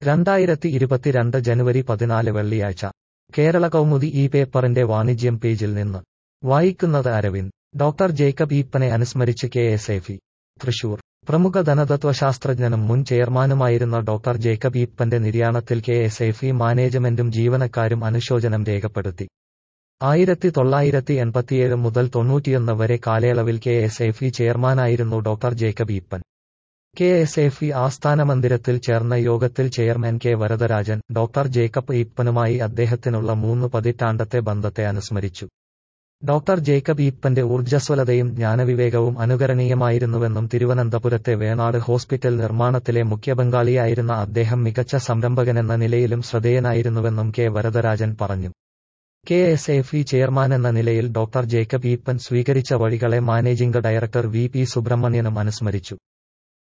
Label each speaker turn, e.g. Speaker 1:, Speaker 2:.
Speaker 1: 2022 ജനുവരി 14 വെള്ളിയാഴ്ച കേരള കൗമുദി ഈ പേപ്പറിന്റെ വാണിജ്യം പേജിൽ നിന്ന് വായിക്കുന്നത് അരവിന്ദ്. ഡോക്ടർ ജേക്കബ് ഈപ്പനെ അനുസ്മരിച്ച് കെ.എസ്.എഫ്.ഇ. തൃശൂർ. പ്രമുഖ ധനതത്വശാസ്ത്രജ്ഞനും മുൻ ചെയർമാനുമായിരുന്ന ഡോക്ടർ ജേക്കബ് ഈപ്പന്റെ നിര്യാണത്തിൽ കെ.എസ്.എഫ്.ഇ. മാനേജ്മെന്റും ജീവനക്കാരും അനുശോചനം രേഖപ്പെടുത്തി. 1987 മുതൽ 91 വരെ കാലയളവിൽ കെ.എസ്.എഫ്.ഇ. ചെയർമാനായിരുന്നു ഡോക്ടർ ജേക്കബ് ഈപ്പൻ. കെ.എസ്.എഫ്.ഇ. ആസ്ഥാന മന്ദിരത്തിൽ ചേർന്ന യോഗത്തിൽ chairman K. Varadarajan, doctor Jacob ഈപ്പനുമായി അദ്ദേഹത്തിനുള്ള 3 പതിറ്റാണ്ടത്തെ ബന്ധത്തെ അനുസ്മരിച്ചു. ഡോക്ടർ ജേക്കബ് ഈപ്പന്റെ ഊർജ്ജസ്വലതയും ജ്ഞാനവിവേകവും അനുകരണീയമായിരുന്നുവെന്നും തിരുവനന്തപുരത്തെ വേണാട് ഹോസ്പിറ്റൽ നിർമ്മാണത്തിലെ മുഖ്യപങ്കാളിയായിരുന്ന അദ്ദേഹം മികച്ച സംരംഭകനെന്ന നിലയിലും ശ്രദ്ധേയനായിരുന്നുവെന്നും കെ. വരദരാജൻ പറഞ്ഞു. കെ.എസ്.എഫ്.ഇ. ചെയർമാനെന്ന നിലയിൽ ഡോക്ടർ ജേക്കബ് ഈപ്പൻ സ്വീകരിച്ച വഴികളെ മാനേജിംഗ് ഡയറക്ടർ വി. പി. സുബ്രഹ്മണ്യനും അനുസ്മരിച്ചു.